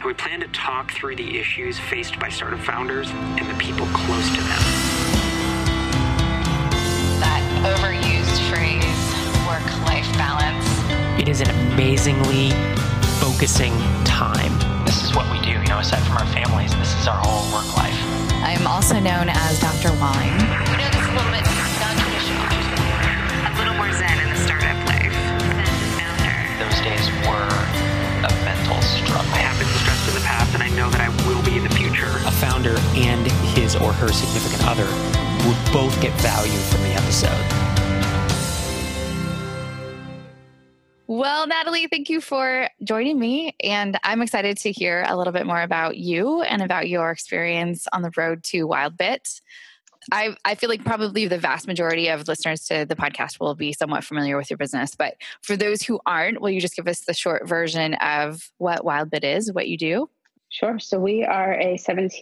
We plan to talk through the issues faced by startup founders and the people close to them. That overused phrase, work-life balance. It is an amazingly focusing time. This is what we do, aside from our families, this is our whole work life. I'm also known as Dr. Wine. This is a little bit non-traditional. A little more zen in the startup life. Those days were a mental struggle. I have been stressed in the past, and I know that I will be in the future. A founder and his or her significant other would both get value from the episode. Well, Natalie, thank you for joining me. And I'm excited to hear a little bit more about you and about your experience on the road to WildBit. I feel like probably the vast majority of listeners to the podcast will be somewhat familiar with your business. But for those who aren't, will you just give us the short version of what WildBit is, what you do? Sure. So we are a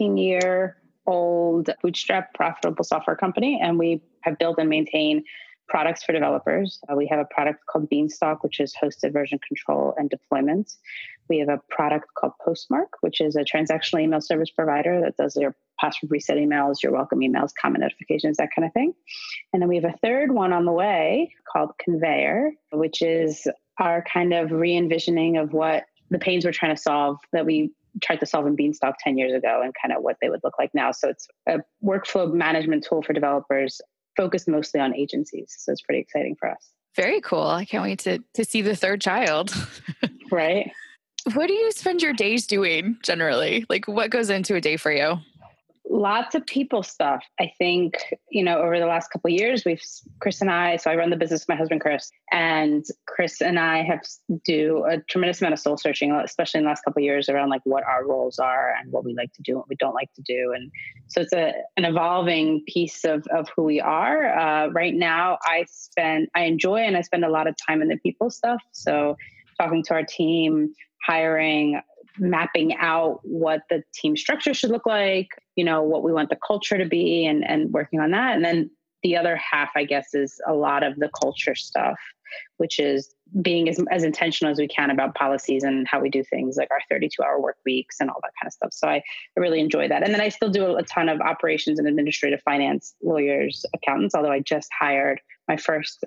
17-year-old bootstrap profitable software company, and we have built and maintained products for developers. We have a product called Beanstalk, which is hosted version control and deployment. We have a product called Postmark, which is a transactional email service provider that does your password reset emails, your welcome emails, comment notifications, that kind of thing. And then we have a third one on the way called Conveyor, which is our kind of re-envisioning of what the pains we're trying to solve that we tried to solve in Beanstalk 10 years ago and kind of what they would look like now. So it's a workflow management tool for developers focused mostly on agencies. So it's pretty exciting for us. Very cool. I can't wait to see the third child. Right. What do you spend your days doing generally? Like what goes into a day for you? Lots of people stuff. I think, over the last couple of years, Chris and I, so I run the business with my husband, Chris, and Chris and I have do a tremendous amount of soul searching, especially in the last couple of years around like what our roles are and what we like to do, and what we don't like to do. And so it's an evolving piece of who we are. Right now, I enjoy and I spend a lot of time in the people stuff. So talking to our team, hiring, mapping out what the team structure should look like, what we want the culture to be and working on that. And then the other half, I guess, is a lot of the culture stuff, which is being as intentional as we can about policies and how we do things like our 32-hour work weeks and all that kind of stuff. So I really enjoy that. And then I still do a ton of operations and administrative finance, lawyers, accountants, although I just hired I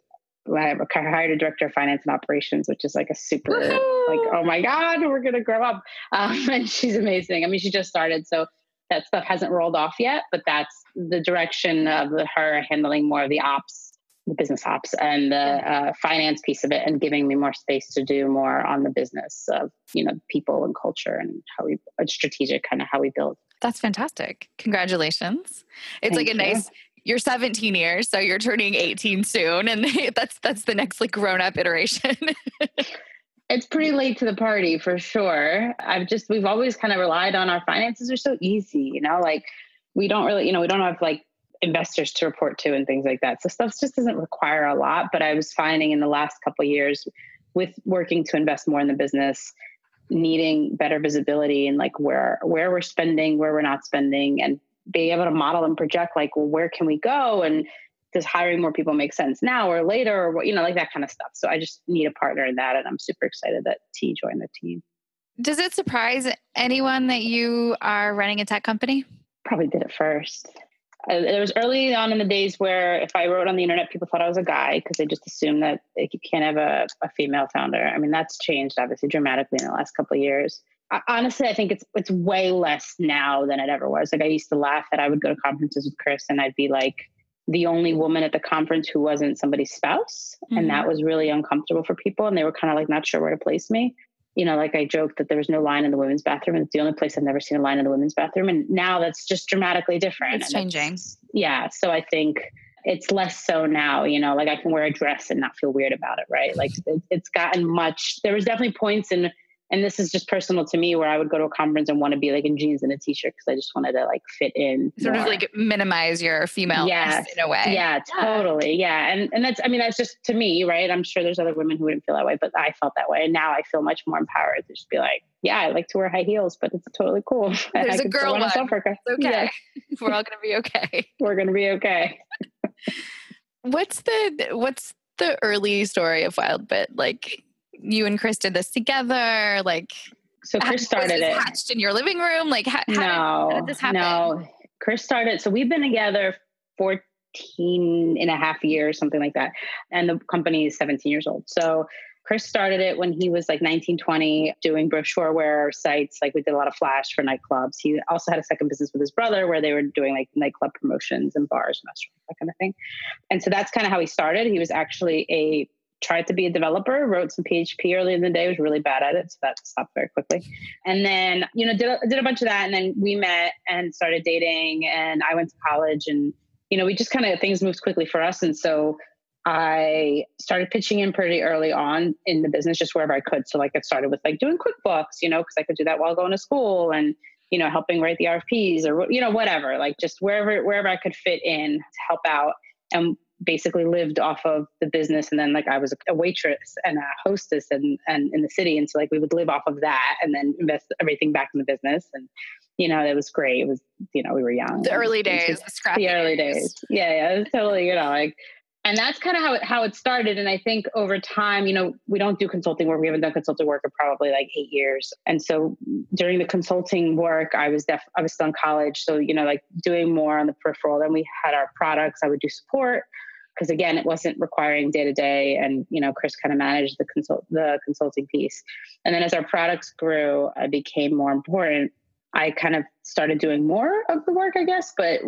hired a director of finance and operations, which is like a super, oh my God, we're going to grow up. And she's amazing. I mean, she just started, so that stuff hasn't rolled off yet, but that's the direction of her handling more of the ops, the business ops and the finance piece of it, and giving me more space to do more on the business of, people and culture and strategic kind of how we build. That's fantastic. Congratulations. It's Thank you. You're 17 years, so you're turning 18 soon. And that's the next grown up iteration. It's pretty late to the party for sure. We've always kind of relied on our finances are so easy, we don't really, we don't have investors to report to and things like that. So stuff just doesn't require a lot. But I was finding in the last couple of years with working to invest more in the business, needing better visibility and where we're spending, where we're not spending, and being able to model and project where can we go, and does hiring more people make sense now or later, or what, that kind of stuff. So I just need a partner in that, and I'm super excited that T joined the team. Does it surprise anyone that you are running a tech company? Probably did at first. There was early on in the days where if I wrote on the internet, people thought I was a guy because they just assumed that you can't have a female founder. I mean, that's changed obviously dramatically in the last couple of years. Honestly, I think it's way less now than it ever was. I used to laugh that I would go to conferences with Chris and I'd be the only woman at the conference who wasn't somebody's spouse. Mm-hmm. And that was really uncomfortable for people. And they were kind of not sure where to place me. I joked that there was no line in the women's bathroom, and it's the only place I've never seen a line in the women's bathroom. And now that's just dramatically different. It's changing. Yeah. So I think it's less so now, I can wear a dress and not feel weird about it. Right. It's gotten much, there was definitely points and this is just personal to me where I would go to a conference and want to be in jeans and a t-shirt because I just wanted to fit in. Sort of minimize your femaleness in a way. Yeah, totally. Yeah. And that's just to me, right? I'm sure there's other women who wouldn't feel that way, but I felt that way. And now I feel much more empowered to just be I like to wear high heels, but it's totally cool. There's a girl one. It's okay. Yeah. We're all going to be okay. We're going to be okay. What's the early story of WildBit? You and Chris did this together. So Chris started was this it. hatched in your living room? Like, how did this happen? No, Chris started. So we've been together 14 and a half years, something like that. And the company is 17 years old. So Chris started it when he was like 19, 20, doing brochureware sites. Like we did a lot of flash for nightclubs. He also had a second business with his brother where they were doing like nightclub promotions and bars and restaurants, that kind of thing. And so that's kind of how he started. He was actually tried to be a developer, wrote some PHP early in the day, was really bad at it. So that stopped very quickly. And then, did a bunch of that. And then we met and started dating, and I went to college, and, we just kind of, things moved quickly for us. And so I started pitching in pretty early on in the business, just wherever I could. So like it started with like doing QuickBooks, because I could do that while going to school, and, helping write the RFPs or, whatever, like just wherever I could fit in to help out, and basically lived off of the business. And then like I was a waitress and a hostess and in the city. And so like we would live off of that and then invest everything back in the business. And, it was great. It was, we were young. The early days, the early days. Yeah. It was totally, and that's kind of how it started. And I think over time, we don't do consulting work. We haven't done consulting work in probably like 8 years. And so during the consulting work, I was still in college. So, like doing more on the peripheral. Then we had our products. I would do support because again, it wasn't requiring day to day. And, Chris kind of managed the consulting piece. And then as our products grew, I became more important. I kind of started doing more of the work, I guess. But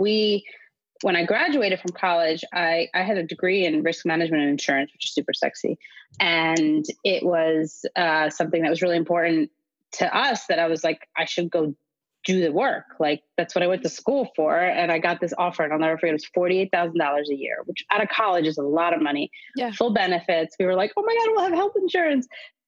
when I graduated from college, I had a degree in risk management and insurance, which is super sexy. And it was something that was really important to us that I was like, I should go do the work. Like, that's what I went to school for. And I got this offer, and I'll never forget, it was $48,000 a year, which out of college is a lot of money. Yeah. Full benefits. We were like, oh my God, we'll have health insurance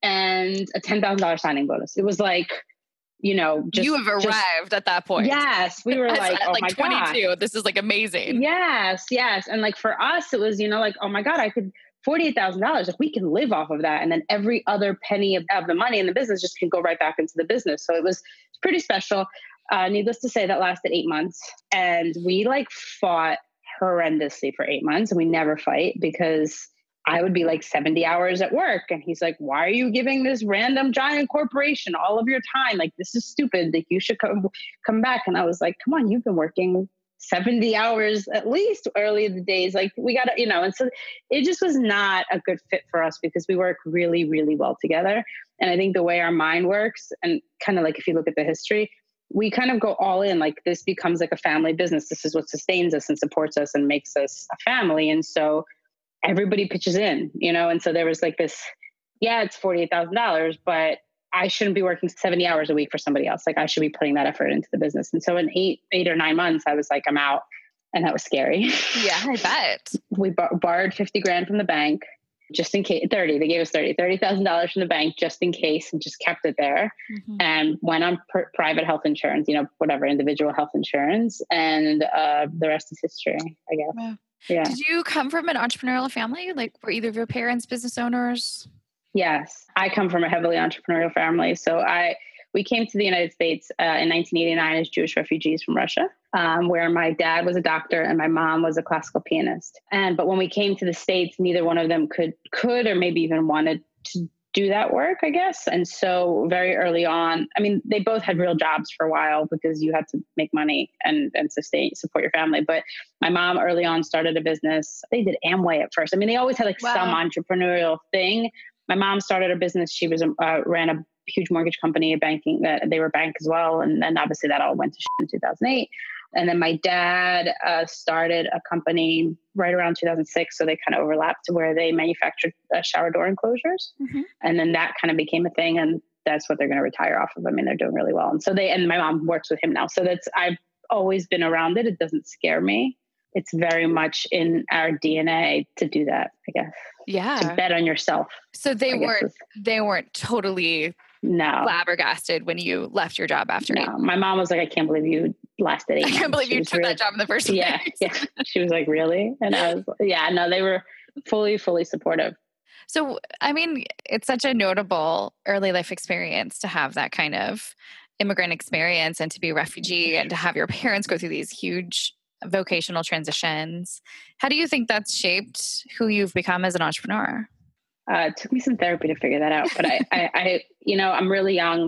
and a $10,000 signing bonus. It was like, you have arrived at that point. Yes. We were like, oh my 22, God. This is like amazing. Yes. And like for us, it was, like, oh my God, I could $48,000. Like we can live off of that. And then every other penny of the money in the business just can go right back into the business. So it was pretty special. Needless to say, that lasted 8 months, and we like fought horrendously for 8 months, and we never fight because I would be like 70 hours at work. And he's like, why are you giving this random giant corporation all of your time? Like, this is stupid. Like, you should come back. And I was like, come on, you've been working 70 hours at least early in the days. Like we got to, and so it just was not a good fit for us because we work really, really well together. And I think the way our mind works, and kind of like, if you look at the history, we kind of go all in, like this becomes like a family business. This is what sustains us and supports us and makes us a family. And so everybody pitches in, and so there was like this, it's $48,000, but I shouldn't be working 70 hours a week for somebody else. Like I should be putting that effort into the business. And so in eight or 9 months, I was like, I'm out. And that was scary. Yeah, I bet. We borrowed $50,000 from the bank just in case. They gave us $30,000 from the bank just in case, and just kept it there. Mm-hmm. And went on private health insurance, whatever, individual health insurance. And the rest is history, I guess. Wow. Yeah. Did you come from an entrepreneurial family? Like, were either of your parents business owners? Yes, I come from a heavily entrepreneurial family. So we came to the United States in 1989 as Jewish refugees from Russia, where my dad was a doctor and my mom was a classical pianist. But when we came to the States, neither one of them could or maybe even wanted to do that work, I guess. And so very early on, I mean, they both had real jobs for a while because you had to make money and support your family. But my mom early on started a business. They did Amway at first. I mean, they always had like some entrepreneurial thing. My mom started a business. She was ran a huge mortgage company, a banking, that they were a bank as well. And then obviously that all went to shit in 2008. And then my dad started a company right around 2006. So they kind of overlapped to where they manufactured shower door enclosures. Mm-hmm. And then that kind of became a thing. And that's what they're going to retire off of. I mean, they're doing really well. And so and my mom works with him now. So I've always been around it. It doesn't scare me. It's very much in our DNA to do that, I guess. Yeah. To bet on yourself. So they weren't totally flabbergasted when you left your job after 8 months. My mom was like, I can't believe you lasted 8 months. I can't believe you took that job in the first place. Yeah. She was like, really? And I was, they were fully supportive. So, I mean, it's such a notable early life experience to have that kind of immigrant experience and to be a refugee and to have your parents go through these huge vocational transitions. How do you think that's shaped who you've become as an entrepreneur? It took me some therapy to figure that out, but I I'm really young.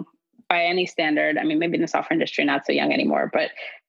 by any standard. I mean, maybe in the software industry, not so young anymore, but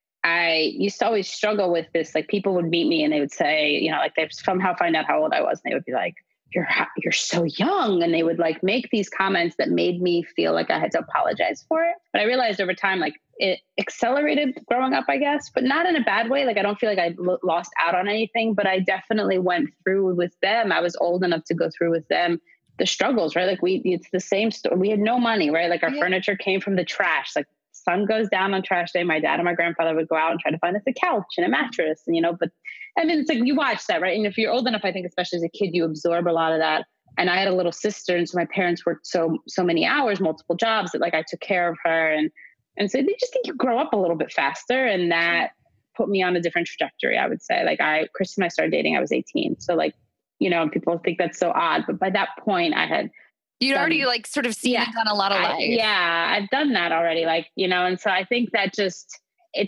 I used to always struggle with this. Like people would meet me and they would say, you know, like they'd somehow find out how old I was. And they would be like, you're so young. And they would like make these comments that made me feel like I had to apologize for it. But I realized over time, like it accelerated growing up, I guess, but not in a bad way. Like I don't feel like I lost out on anything, but I definitely went through with them. I was old enough to go through with them the struggles, right? Like it's the same story. We had no money, right? Like our furniture came from the trash. Like sun goes down on trash day. My dad and my grandfather would go out and try to find us a couch and a mattress, and, you know, but I mean, it's like you watch that, right? And if you're old enough, I think, especially as a kid, you absorb a lot of that. And I had a little sister, and so my parents worked so many hours, multiple jobs, that like I took care of her, and so they just think you grow up a little bit faster, and that put me on a different trajectory. I would say, like Chris and I started dating, I was 18, so like, you know, people think that's so odd, but by that point, you'd already like sort of seen and done a lot of life. Yeah, I've done that already, like, you know, and so I think that just.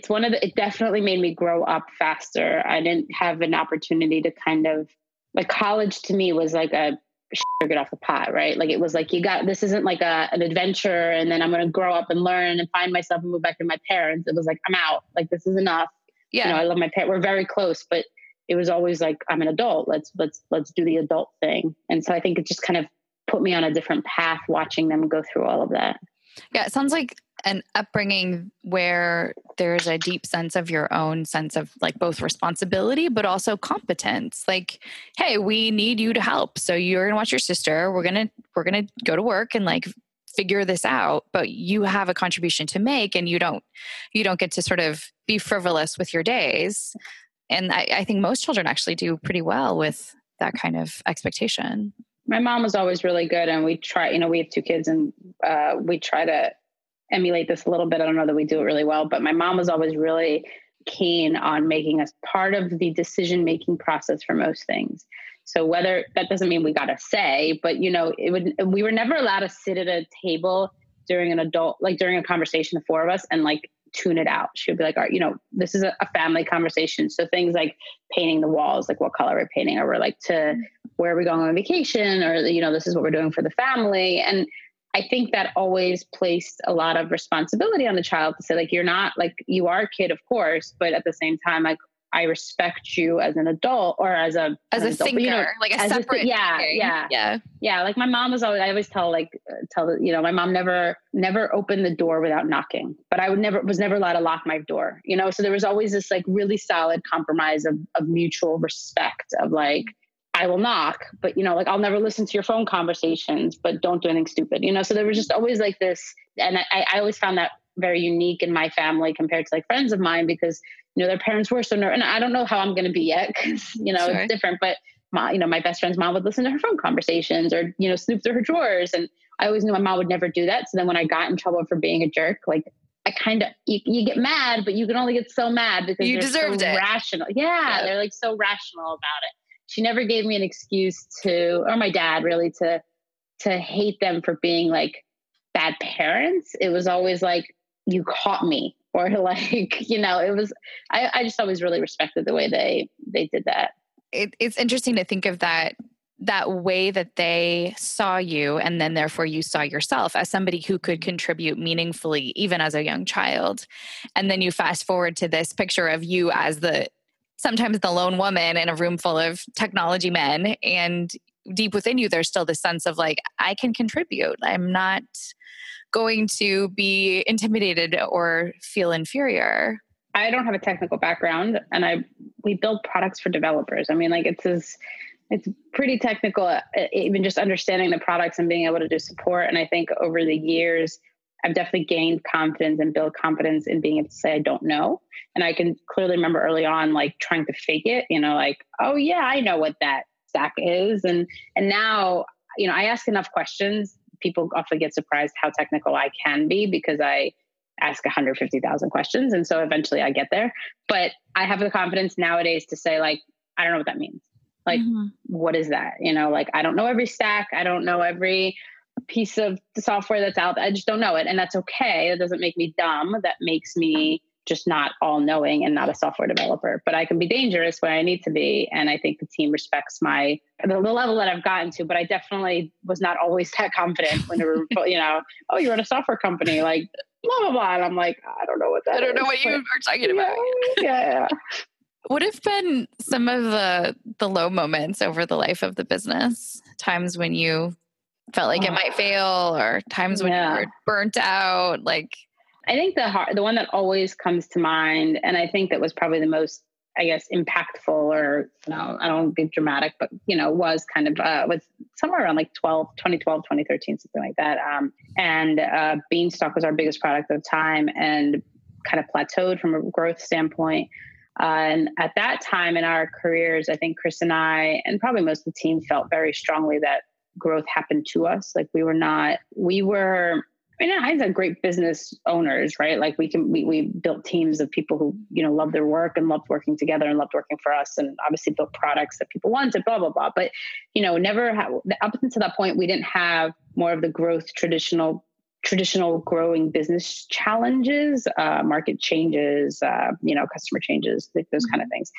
It definitely made me grow up faster. I didn't have an opportunity to kind of like college to me was like a get off the pot, right? Like it was like, this isn't like an adventure and then I'm going to grow up and learn and find myself and move back to my parents. It was like, I'm out, like, this is enough. Yeah. You know, I love my parents. We're very close, but it was always like, I'm an adult. Let's do the adult thing. And so I think it just kind of put me on a different path watching them go through all of that. Yeah. It sounds like an upbringing where there's a deep sense of your own sense of like both responsibility, but also competence. Like, hey, we need you to help. So you're going to watch your sister. We're going to go to work and like figure this out, but you have a contribution to make, and you don't get to sort of be frivolous with your days. And I think most children actually do pretty well with that kind of expectation. My mom was always really good, and we try, you know, we have 2 kids, and we try to emulate this a little bit. I don't know that we do it really well, but my mom was always really keen on making us part of the decision-making process for most things. So whether that doesn't mean we got a say, but you know, we were never allowed to sit at a table during during a conversation, the 4 of us, and like tune it out. She would be like, all right, you know, this is a family conversation. So things like painting the walls, like what color we're painting, or we're like where are we going on vacation, or, you know, this is what we're doing for the family. And I think that always placed a lot of responsibility on the child to say, like, you're not like, you are a kid, of course, but at the same time, like, I respect you as an adult or as a thinker, but, you know, like a separate. Yeah. Like my mom was always, I always tell, you know, my mom never opened the door without knocking, but I was never allowed to lock my door, you know? So there was always this like really solid compromise of mutual respect of like, I will knock, but, you know, like, I'll never listen to your phone conversations, but don't do anything stupid, you know? So there was just always like this. And I always found that very unique in my family compared to like friends of mine, because, you know, their parents were so nervous. And I don't know how I'm going to be yet, because, you know, It's different, but my best friend's mom would listen to her phone conversations or, you know, snoop through her drawers. And I always knew my mom would never do that. So then when I got in trouble for being a jerk, like, I kind of, you get mad, but you can only get so mad because you deserved it. Rational. Yeah. They're like so rational about it. She never gave me an excuse or my dad really, to hate them for being like bad parents. It was always like, you caught me, or like, you know, it was, I just always really respected the way they did that. It's interesting to think of that way that they saw you, and then therefore you saw yourself as somebody who could contribute meaningfully, even as a young child. And then you fast forward to this picture of you as sometimes the lone woman in a room full of technology men. And deep within you, there's still this sense of like, I can contribute. I'm not going to be intimidated or feel inferior. I don't have a technical background, and we build products for developers. I mean, like it's pretty technical, even just understanding the products and being able to do support. And I think over the years, I've definitely gained confidence and built confidence in being able to say, I don't know. And I can clearly remember early on, like trying to fake it, you know, like, oh yeah, I know what that stack is. And now, you know, I ask enough questions. People often get surprised how technical I can be, because I ask 150,000 questions. And so eventually I get there, but I have the confidence nowadays to say, like, I don't know what that means. Like, What is that? You know, like, I don't know every stack. I don't know every piece of the software that's out there. I just don't know it. And that's okay. That doesn't make me dumb. That makes me just not all knowing and not a software developer, but I can be dangerous where I need to be. And I think the team respects the level that I've gotten to, but I definitely was not always that confident when they were, oh, you're in a software company, like blah, blah, blah. And I'm like, I don't know what that is. I don't know what you are talking about. Yeah. What have been some of the low moments over the life of the business? Times when you felt like it might fail, or times when you were burnt out? Like, I think the one that always comes to mind, and I think that was probably the most, I guess, impactful, or, I don't want to be dramatic, but, was kind of, was somewhere around like 2012, 2013, something like that. And Beanstalk was our biggest product at the time and kind of plateaued from a growth standpoint. And at that time in our careers, I think Chris and I, and probably most of the team, felt very strongly that growth happened to us. Like we were, in hindsight, great business owners, right? Like we built teams of people who, loved their work and loved working together and loved working for us, and obviously built products that people wanted, blah, blah, blah. But, up until that point, we didn't have more of the growth, traditional growing business challenges, market changes, customer changes, like those kind of things.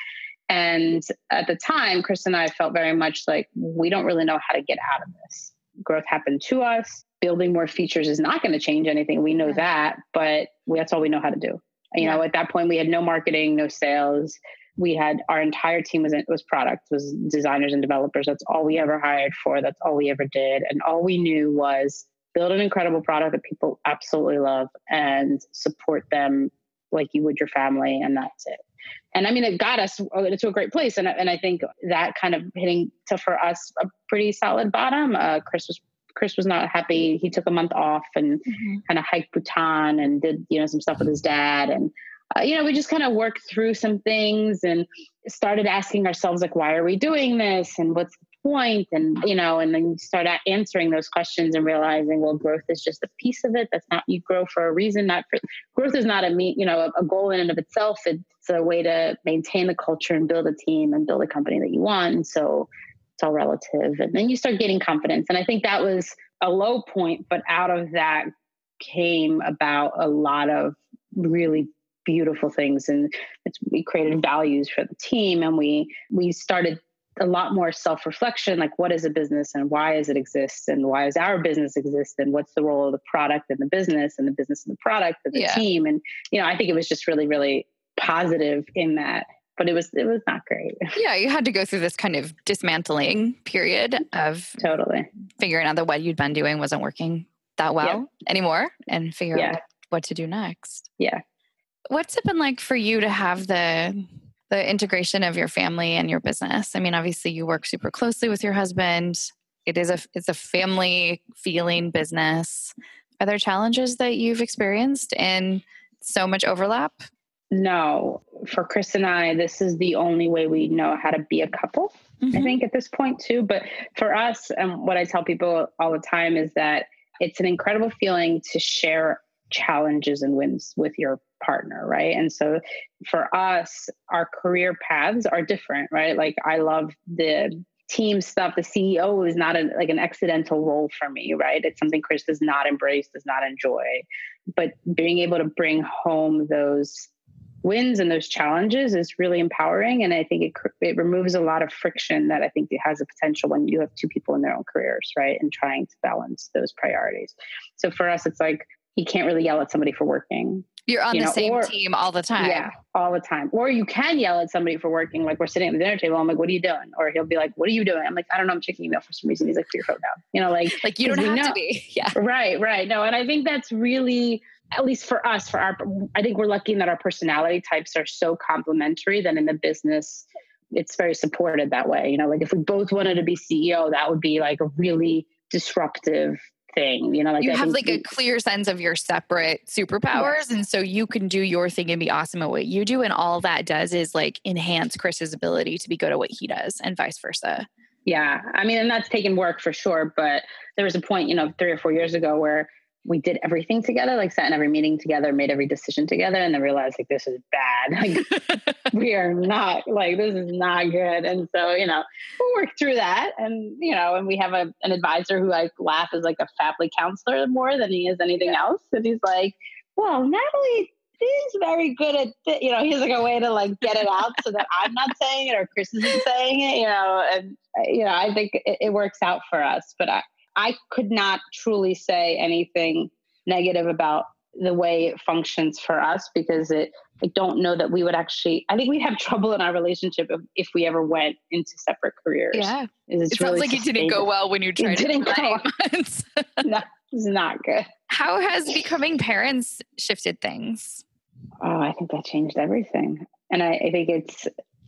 And at the time, Chris and I felt very much like we don't really know how to get out of this. Growth happened to us. Building more features is not going to change anything. We know that, but that's all we know how to do. At that point, we had no marketing, no sales. We had our entire team was product, was designers and developers. That's all we ever hired for. That's all we ever did. And all we knew was build an incredible product that people absolutely love and support them like you would your family. And that's it. And it got us to a great place. And I think that kind of hitting to, for us, a pretty solid bottom. Chris was not happy. He took a month off and kind of hiked Bhutan and did, some stuff with his dad. And, we just kind of worked through some things and started asking ourselves, like, why are we doing this? And what's the point? And, and then start answering those questions and realizing, well, growth is just a piece of it. That's not, you grow for a reason. Growth is not a goal in and of itself. It's a way to maintain the culture and build a team and build a company that you want. And so it's all relative. And then you start gaining confidence. And I think that was a low point, but out of that came about a lot of really beautiful things. And we created values for the team, and we started a lot more self-reflection, like what is a business and why does it exist, and why does our business exist, and what's the role of the product and the business and the product and the team. And, I think it was just really, really positive in that. But it was not great. Yeah, you had to go through this kind of dismantling period of totally figuring out that what you'd been doing wasn't working that well anymore, and figure out what to do next. Yeah. What's it been like for you to have the integration of your family and your business? Obviously you work super closely with your husband. It's a family feeling business. Are there challenges that you've experienced in so much overlap? No, for Chris and I, this is the only way we know how to be a couple, I think, at this point too. But for us, what I tell people all the time is that it's an incredible feeling to share challenges and wins with your partner, right? And so for us, our career paths are different, right? Like I love the team stuff. The CEO is not an accidental role for me, right? It's something Chris does not embrace, does not enjoy. But being able to bring home those wins and those challenges is really empowering. And I think it removes a lot of friction that I think it has a potential when you have two people in their own careers, right? And trying to balance those priorities. So for us, it's like, you can't really yell at somebody for working. You're on the same team all the time. Yeah, all the time. Or you can yell at somebody for working. Like we're sitting at the dinner table. I'm like, what are you doing? Or he'll be like, what are you doing? I'm like, I don't know. I'm checking email for some reason. He's like, put your phone down. Like you don't have to be. Yeah. Right. No. And I think that's really, at least for us, I think we're lucky in that our personality types are so complementary that in the business, it's very supported that way. Like if we both wanted to be CEO, that would be like a really disruptive thing. You have like a clear sense of your separate superpowers. Yes. And so you can do your thing and be awesome at what you do. And all that does is like enhance Chris's ability to be good at what he does and vice versa. Yeah. And that's taken work for sure. But there was a point, 3 or 4 years ago where we did everything together, like sat in every meeting together, made every decision together, and then realized like, this is bad. Like we are not like, this is not good. And so, we'll work through that. And, and we have an advisor who I laugh is like a family counselor more than he is anything else. And he's like, well, Natalie he's very good at, he has like a way to like get it out so that I'm not saying it or Chris isn't saying it, and, I think it works out for us. But I could not truly say anything negative about the way it functions for us, because I don't know that we would actually, I think we'd have trouble in our relationship if we ever went into separate careers. Yeah. It sounds like it didn't go well when you tried it. No, it's not good. How has becoming parents shifted things? Oh, I think that changed everything. And I think it's,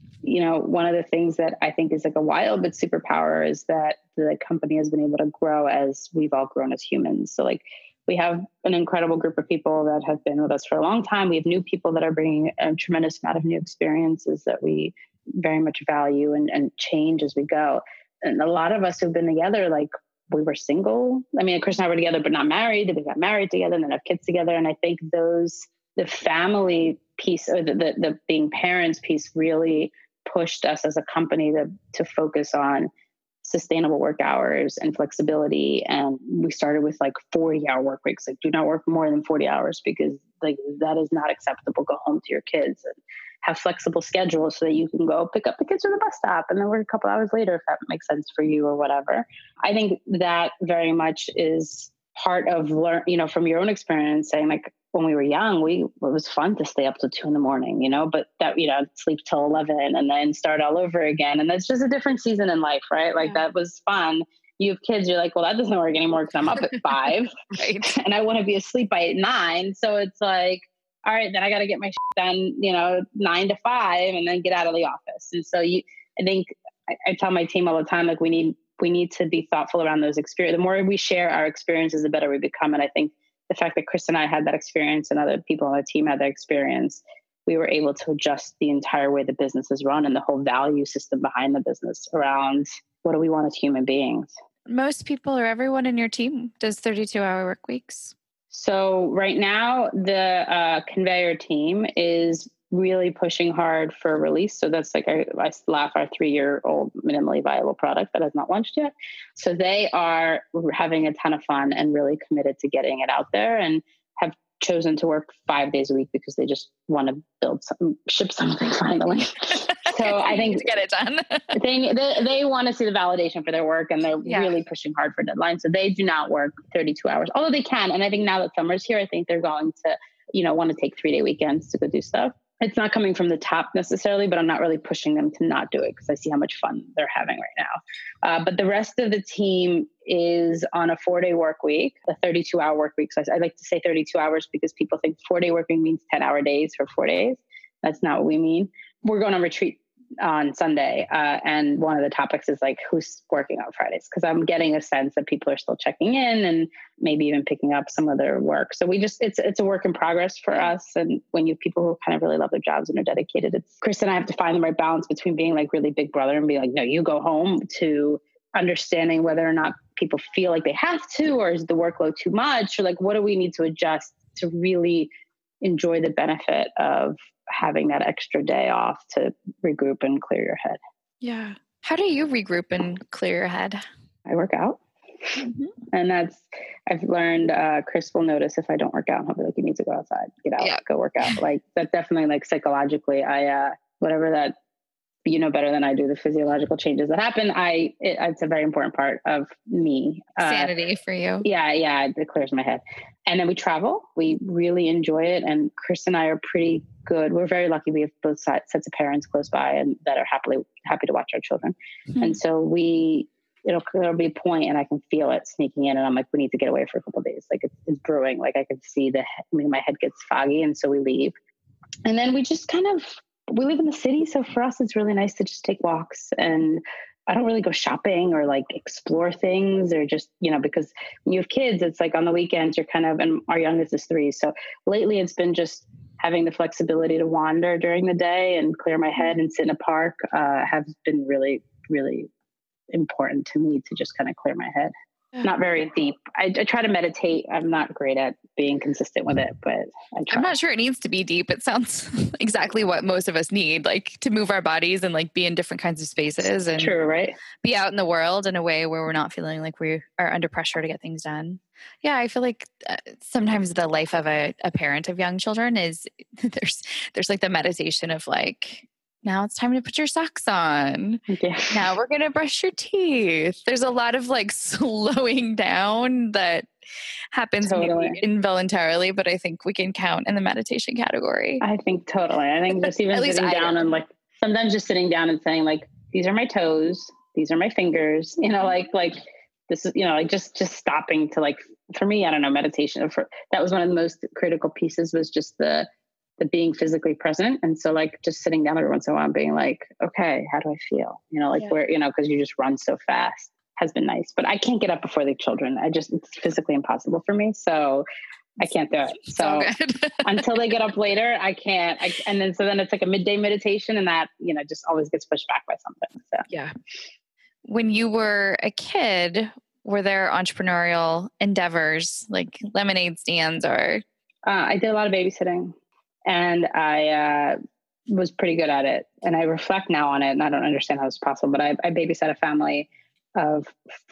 one of the things that I think is like a wild but superpower is that the company has been able to grow as we've all grown as humans. So like we have an incredible group of people that have been with us for a long time. We have new people that are bringing a tremendous amount of new experiences that we very much value and change as we go. And a lot of us who've been together, like we were single. I mean, Chris and I were together, but not married. We got married together and then have kids together. And I think the family piece or the being parents piece really pushed us as a company to focus on sustainable work hours and flexibility. And we started with like 40-hour work weeks. Like, do not work more than 40 hours because like that is not acceptable. Go home to your kids and have flexible schedules so that you can go pick up the kids from the bus stop and then work a couple hours later if that makes sense for you or whatever. I think that very much is part of from your own experience, saying like when we were young, it was fun to stay up till 2 a.m, but that, sleep till 11 and then start all over again. And that's just a different season in life, right? Like that was fun. You have kids, you're like, well, that doesn't work anymore because I'm up at 5 right. And I want to be asleep by 9. So it's like, all right, then I got to get my shit done, 9 to 5 and then get out of the office. And so I think I tell my team all the time, like we need to be thoughtful around those experiences. The more we share our experiences, the better we become. And I think the fact that Chris and I had that experience and other people on the team had that experience, we were able to adjust the entire way the business is run and the whole value system behind the business around what do we want as human beings. Most people or everyone in your team does 32-hour work weeks. So right now, the Conveyor team is really pushing hard for release. So that's like I laugh, our 3-year-old minimally viable product that has not launched yet. So they are having a ton of fun and really committed to getting it out there and have chosen to work 5 days a week because they just want to ship something finally. So I think to get it done. they want to see the validation for their work and they're really pushing hard for deadlines. So they do not work 32 hours, although they can. And I think now that summer's here, I think they're going to, want to take 3-day weekends to go do stuff. It's not coming from the top necessarily, but I'm not really pushing them to not do it because I see how much fun they're having right now. But the rest of the team is on a 4-day work week, a 32-hour work week. So I like to say 32 hours because people think 4-day work week means 10-hour days for 4 days. That's not what we mean. We're going on retreat on Sunday. And one of the topics is like, who's working on Fridays? Because I'm getting a sense that people are still checking in and maybe even picking up some of their work. So it's a work in progress for us. And when you have people who kind of really love their jobs and are dedicated, Chris and I have to find the right balance between being like really big brother and being like, no, you go home, to understanding whether or not people feel like they have to, or is the workload too much, or like, what do we need to adjust to really enjoy the benefit of having that extra day off to regroup and clear your head. Yeah. How do you regroup and clear your head? I work out. Mm-hmm. And I've learned, Chris will notice if I don't work out and he'll be like, you need to go outside, get out, go work out. Like that definitely, like psychologically, whatever that, better than I do, the physiological changes that happen. It's a very important part of me. Sanity for you. Yeah. It clears my head. And then we travel. We really enjoy it. And Chris and I are pretty good. We're very lucky. We have both sets of parents close by and that are happy to watch our children. Mm-hmm. And so there'll be a point and I can feel it sneaking in and I'm like, we need to get away for a couple of days. Like it's brewing. Like I can see my head gets foggy. And so we leave. And then we just we live in the city. So for us, it's really nice to just take walks, and I don't really go shopping or like explore things or just, because when you have kids, it's like on the weekends you're and our youngest is 3. So lately it's been just having the flexibility to wander during the day and clear my head and sit in a park, has been really, really important to me to just clear my head. Not very deep. I try to meditate. I'm not great at being consistent with it, but I try. I'm not sure it needs to be deep. It sounds exactly what most of us need, like to move our bodies and like be in different kinds of spaces and true, right? Be out in the world in a way where we're not feeling like we are under pressure to get things done. Yeah, I feel like sometimes the life of a parent of young children is there's like the meditation of like, now it's time to put your socks on. Yeah. Now we're going to brush your teeth. There's a lot of like slowing down that happens maybe involuntarily, but I think we can count in the meditation category. I think totally. I think just even sitting down and like sometimes just sitting down and saying like, these are my toes, these are my fingers, you know, like this is, you know, like just stopping to like, for me, I don't know, meditation. That was one of the most critical pieces, was just the being physically present. And so like just sitting down every once in a while and being like, okay, how do I feel? You know, like where, you know, cause you just run so fast, has been nice, but I can't get up before the children. It's physically impossible for me. So I can't do it. So until they get up later, I can't. And then it's like a midday meditation, and that, you know, just always gets pushed back by something. So yeah. When you were a kid, were there entrepreneurial endeavors like lemonade stands or? I did a lot of babysitting, and I was pretty good at it. And I reflect now on it, and I don't understand how it's possible, but I babysat a family of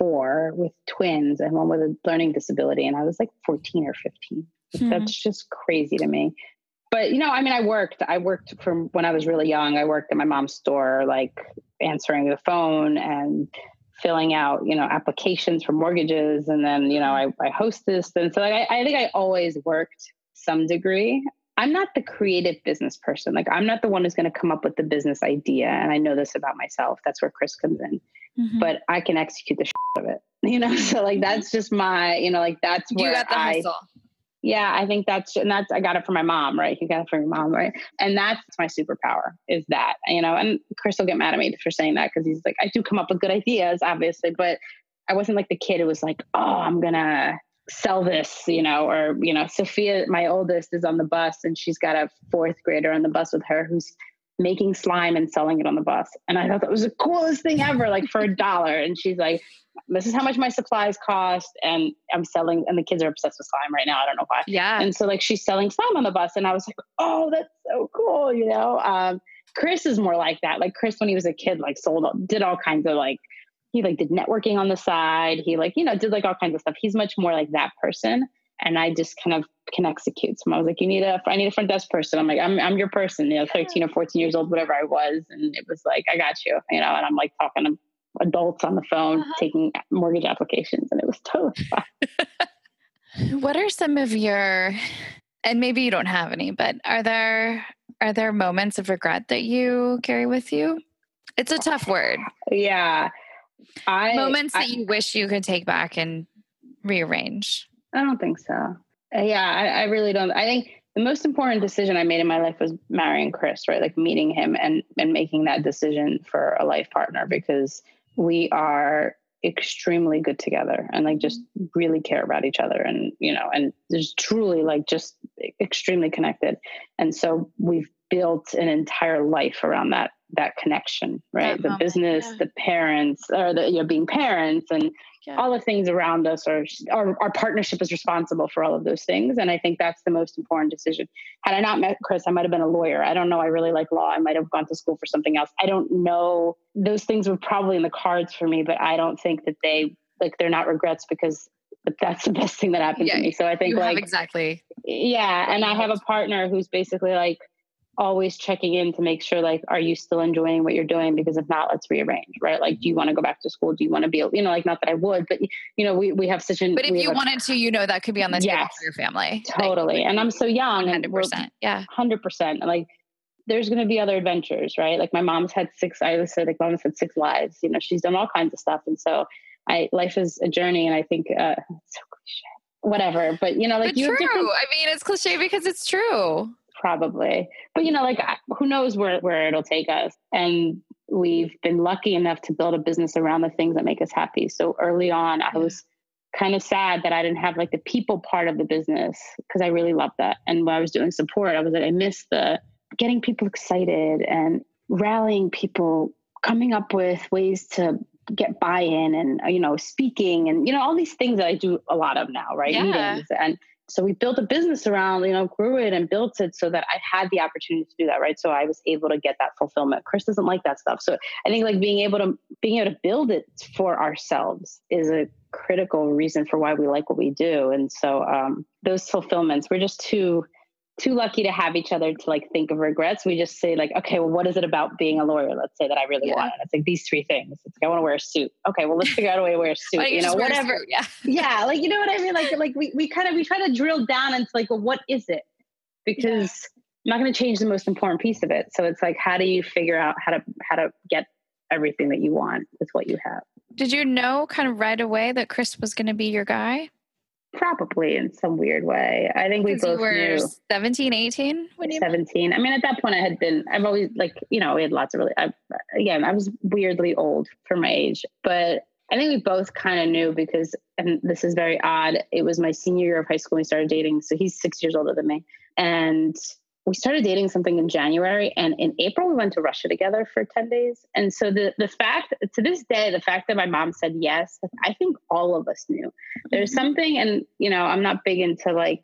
4 with twins and one with a learning disability. And I was like 14 or 15. That's just crazy to me. But, you know, I mean, I worked from when I was really young. I worked at my mom's store, like answering the phone and filling out, you know, applications for mortgages. And then, you know, I hostessed. And so like, I think I always worked some degree. I'm not the creative business person. Like, I'm not the one who's going to come up with the business idea. And I know this about myself. That's where Chris comes in. But I can execute the shit of it, you know? So like, that's just my, you know, like that's where you got the hustle. Yeah, I think I got it from my mom, right? You got it from your mom, right? And that's my superpower, is that, you know, and Chris will get mad at me for saying that, because he's like, I do come up with good ideas, obviously, but I wasn't like the kid who was like, oh, I'm going to sell this, you know, or, you know, Sophia, my oldest, is on the bus, and she's got a 4th grader on the bus with her who's making slime and selling it on the bus. And I thought that was the coolest thing ever, like for $1. And she's like, this is how much my supplies cost. And I'm selling, and the kids are obsessed with slime right now. I don't know why. Yeah. And so like, she's selling slime on the bus. And I was like, oh, that's so cool. You know, Chris is more like that. Like Chris, when he was a kid, like did all kinds of like, he like did networking on the side. He like, you know, did like all kinds of stuff. He's much more like that person. And I just kind of can execute. So I was like, I need a front desk person. I'm like, I'm your person, you know, 13 or 14 years old, whatever I was. And it was like, I got you, you know, and I'm like talking to adults on the phone, taking mortgage applications. And it was totally fun. What are some of your, and maybe you don't have any, but are there moments of regret that you carry with you? It's a tough word. Yeah. Moments that you wish you could take back and rearrange. I don't think so. Yeah, I really don't. I think the most important decision I made in my life was marrying Chris, right? Like meeting him and making that decision for a life partner, because we are extremely good together and like just really care about each other, and, you know, and there's truly like just extremely connected. And so we've built an entire life around that connection, right? The business, the parents, or the, you know, being parents, and all the things around us, or our partnership is responsible for all of those things. And I think that's the most important decision. Had I not met Chris, I might've been a lawyer. I don't know. I really like law. I might've gone to school for something else. I don't know. Those things were probably in the cards for me, but I don't think that they're not regrets, but that's the best thing that happened to me. So I think exactly. Yeah. And I have a partner who's basically like always checking in to make sure, like, are you still enjoying what you're doing? Because if not, let's rearrange, right? Like, do you want to go back to school? Do you want to be, you know, like, not that I would, but, you know, we have such an... But if you wanted to, you know, that could be on the table for your family. Totally. Like, and I'm so young. 100%. Yeah. 100%. Like, there's going to be other adventures, right? Like, my mom's had 6 lives, you know, she's done all kinds of stuff. And so life is a journey. And I think, it's so cliche, whatever, but, you know, like, but true. I mean, it's cliche because it's true. Probably. But, you know, like, who knows where it'll take us. And we've been lucky enough to build a business around the things that make us happy. So early on, I was kind of sad that I didn't have like the people part of the business, because I really loved that. And when I was doing support, I was like, I missed the getting people excited and rallying people, coming up with ways to get buy-in, and, you know, speaking, and, you know, all these things that I do a lot of now, right? Yeah. Meetings. And so we built a business around, you know, grew it and built it so that I had the opportunity to do that, right? So I was able to get that fulfillment. Chris doesn't like that stuff. So I think like being able to build it for ourselves is a critical reason for why we like what we do. And so those fulfillments, we're just too lucky to have each other to like think of regrets. We just say like, okay, well, what is it about being a lawyer? Let's say that I really want it. It's like these three things. It's like, I want to wear a suit. Okay, well, let's figure out a way to wear a suit, you know, whatever. Yeah. Yeah. Like, you know what I mean? Like we try to drill down into like, well, what is it? Because I'm not going to change the most important piece of it. So it's like, how do you figure out how to get everything that you want with what you have? Did you know kind of right away that Chris was going to be your guy? Probably in some weird way. I think we both were knew. 17, 18 when you 17. I mean, at that point I've always like, you know, we had lots of I was weirdly old for my age, but I think we both kind of knew because, and this is very odd, it was my senior year of high school. We started dating. So he's 6 years older than me. And we started dating something in January, and in April we went to Russia together for 10 days. And so the fact, to this day, the fact that my mom said yes, I think all of us knew there's something. And, you know, I'm not big into like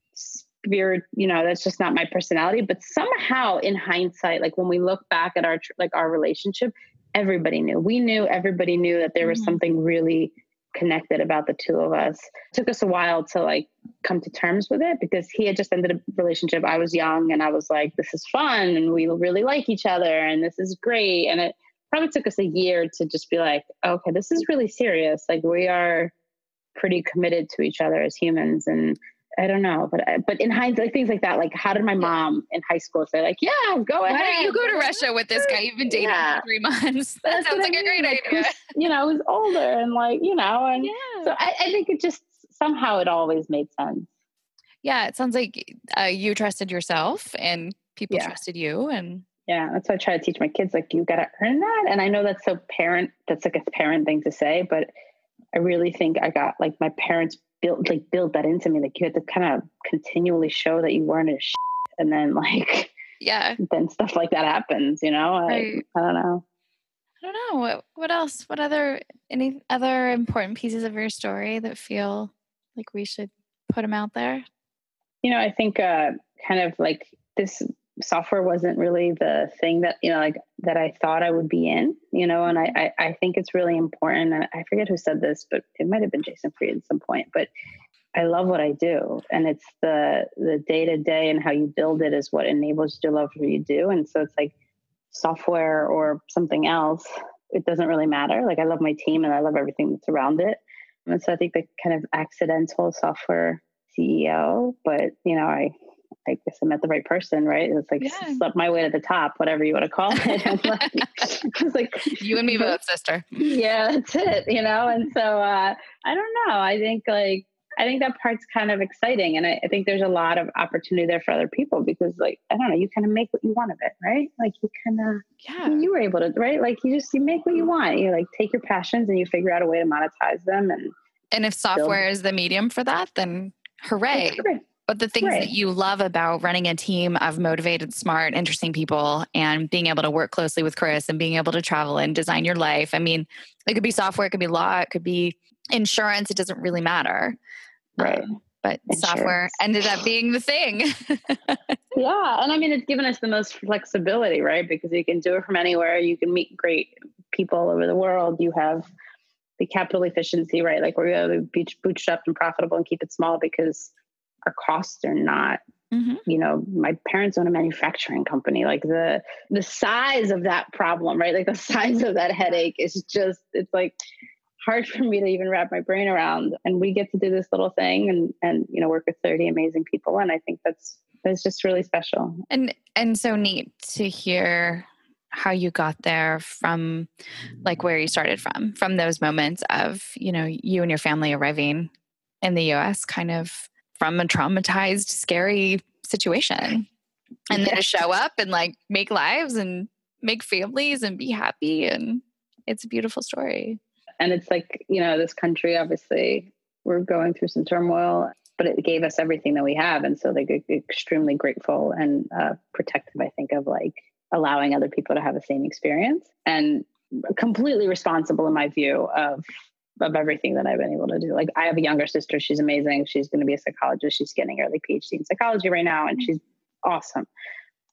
spirit, you know, that's just not my personality, but somehow in hindsight, like when we look back at our relationship, everybody knew, everybody knew that there was something really connected about the two of us. It took us a while to like come to terms with it because he had just ended a relationship. I was young and I was like, this is fun and we really like each other and this is great. And it probably took us a year to just be like, okay, this is really serious. Like we are pretty committed to each other as humans. And I don't know, but in hindsight, like things like that, like how did my mom in high school say like, yeah, go ahead. Why don't you go to Russia with this guy you've been dating for 3 months? That sounds like a great idea. You know, I was older and like, you know, and so I think it just, somehow it always made sense. Yeah. It sounds like you trusted yourself and people trusted you. And yeah, that's what I try to teach my kids. Like, you got to earn that. And I know that's like a parent thing to say, but I really think I got like my parents built that into me. Like you had to kind of continually show that you weren't a shit. And then like, then stuff like that happens, you know, I don't know. I don't know. What else? Any other important pieces of your story that feel like we should put them out there? You know, I think kind of like this software wasn't really the thing that, you know, like that I thought I would be in, you know, and I think it's really important. And I forget who said this, but it might've been Jason Fried at some point, but I love what I do. And it's the day to day and how you build it is what enables you to love what you do. And so it's like software or something else, it doesn't really matter. Like I love my team and I love everything that's around it. And so I think the kind of accidental software CEO, but you know, I guess I met the right person, right? It's like slept my way to the top, whatever you want to call it. And like, I was like, you and me both, sister. Yeah, that's it, you know? And so I don't know. I think that part's kind of exciting. And I think there's a lot of opportunity there for other people because like, I don't know, you kind of make what you want of it, right? Like you kind of, you were able to, right? Like you make what you want. You like take your passions and you figure out a way to monetize them. And if software is the medium for that, then hooray. But the things that you love about running a team of motivated, smart, interesting people and being able to work closely with Chris and being able to travel and design your life. I mean, it could be software, it could be law, it could be insurance. It doesn't really matter. But software ended up being the thing. Yeah. And I mean, it's given us the most flexibility, right? Because you can do it from anywhere. You can meet great people all over the world. You have the capital efficiency, right? Like we're going to be bootstrapped and profitable and keep it small because our costs are not, you know, my parents own a manufacturing company. Like the size of that problem, right? Like the size of that headache is just, it's like hard for me to even wrap my brain around. And we get to do this little thing and, you know, work with 30 amazing people. And I think that's just really special. And so neat to hear how you got there from like where you started from those moments of, you know, you and your family arriving in the US kind of from a traumatized, scary situation. And then to show up and like make lives and make families and be happy. And it's a beautiful story. And it's like, you know, this country, obviously we're going through some turmoil, but it gave us everything that we have. And so like extremely grateful and protective, I think, of like allowing other people to have the same experience and completely responsible in my view of everything that I've been able to do. Like I have a younger sister. She's amazing. She's going to be a psychologist. She's getting her like PhD in psychology right now. And she's awesome.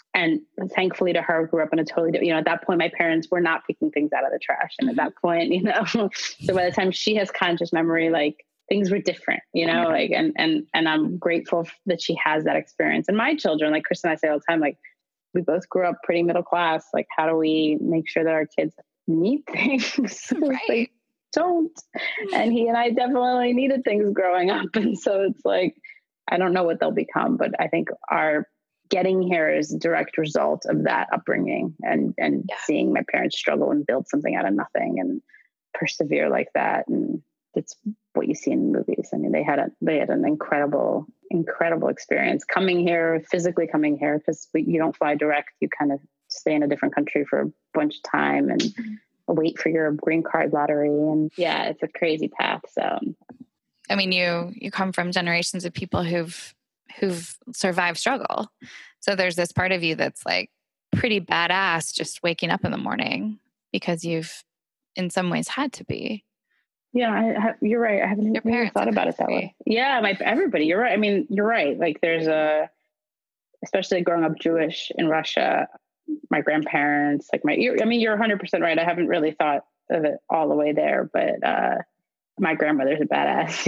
And thankfully to her, grew up in a totally different, at that point, my parents were not picking things out of the trash. And at that point, so by the time she has conscious memory, like things were different, like, and I'm grateful that she has that experience. And my children, like Chris and I say all the time, like we both grew up pretty middle class. Like, how do we make sure that our kids need things? Right. They don't. And he and I definitely needed things growing up. And so it's like, I don't know what they'll become, but I think our getting here is a direct result of that upbringing and seeing my parents struggle and build something out of nothing and persevere like that. And it's what you see in movies. I mean, they had an incredible experience physically coming here, because you don't fly direct. You kind of stay in a different country for a bunch of time and wait for your green card lottery. And yeah, it's a crazy path. So, I mean, you come from generations of people who've survived struggle. So there's this part of you that's like pretty badass just waking up in the morning because you've in some ways had to be. Yeah, you're right. I haven't really thought about it that way. Yeah, everybody, you're right. I mean, you're right. Like there's especially growing up Jewish in Russia, my grandparents, like you're 100% right. I haven't really thought of it all the way there, but my grandmother's a badass,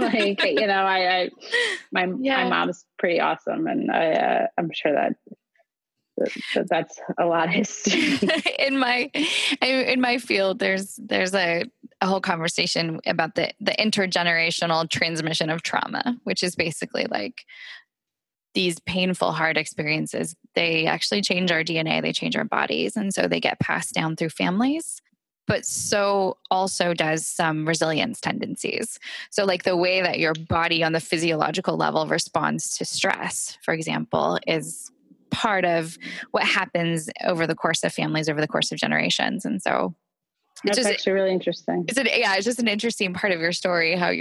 my mom's pretty awesome. And I'm sure that's a lot of history. in my field, there's a whole conversation about the intergenerational transmission of trauma, which is basically like these painful, hard experiences. They actually change our DNA, they change our bodies. And so they get passed down through families. But so also does some resilience tendencies. So like the way that your body on the physiological level responds to stress, for example, is part of what happens over the course of families, over the course of generations. And so that's actually really interesting. It's just an interesting part of your story, how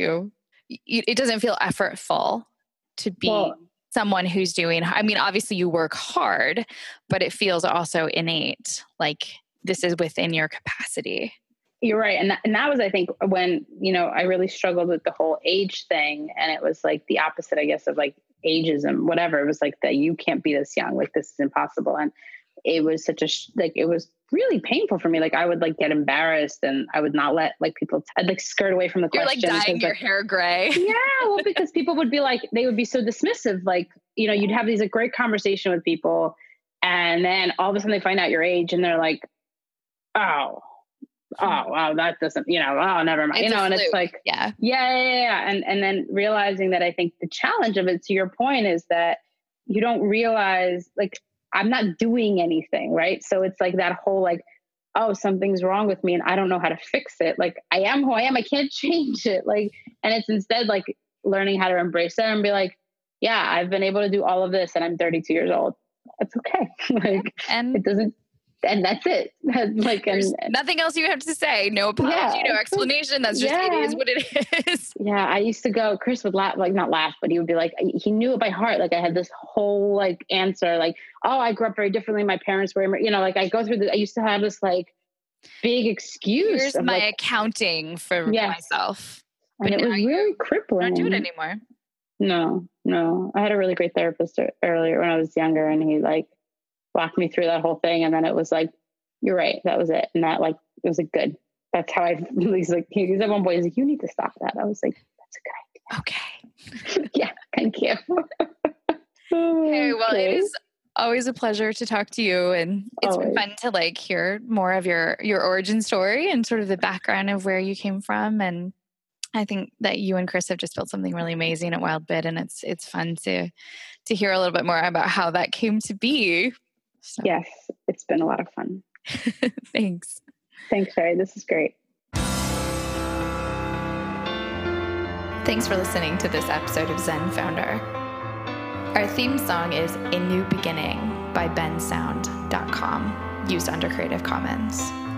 it doesn't feel effortful to be someone who's doing, I mean, obviously you work hard, but it feels also innate, like this is within your capacity. You're right. And that was, I think, when, I really struggled with the whole age thing. And it was like the opposite, I guess, of like ageism, whatever. It was like that you can't be this young, like this is impossible. And it was such it was really painful for me. Like I would like get embarrassed and I would not let like people, I'd like skirt away from the question. You're like dyeing your hair gray. Yeah. Well, because people would be like, they would be so dismissive. Like, you'd have these great conversation with people and then all of a sudden they find out your age and they're like, oh, wow, that doesn't, never mind, and it's like, yeah. And then realizing that I think the challenge of it, to your point, is that you don't realize, like, I'm not doing anything, right? So it's like that whole, like, oh, something's wrong with me and I don't know how to fix it. Like, I am who I am. I can't change it. Like, and it's instead like learning how to embrace it and be like, yeah, I've been able to do all of this and I'm 32 years old. It's okay. Like, and it doesn't, and that's it. Like, and nothing else you have to say. No apology, no explanation. That's just, it is what it is. Yeah. I used to go, Chris would laugh, like not laugh, but he would be like, he knew it by heart. Like I had this whole like answer, like, oh, I grew up very differently. My parents were, like I go through I used to have this like big excuse. Here's my accounting for myself. But and it was really crippling. I don't do it anymore. No. I had a really great therapist earlier when I was younger, and he like walked me through that whole thing. And then it was like, you're right. That was it. And that like, it was like, good. That's how he's like, he's at one point, he's like, you need to stop that. I was like, that's a good idea. Okay. Yeah. Thank you. Okay. Well, it is always a pleasure to talk to you. And it's been fun to like hear more of your origin story and sort of the background of where you came from. And I think that you and Chris have just built something really amazing at Wildbit. And it's fun to hear a little bit more about how that came to be. So. Yes, it's been a lot of fun. Thanks. Thanks, Sherry. This is great. Thanks for listening to this episode of Zen Founder. Our theme song is A New Beginning by bensound.com, used under Creative Commons.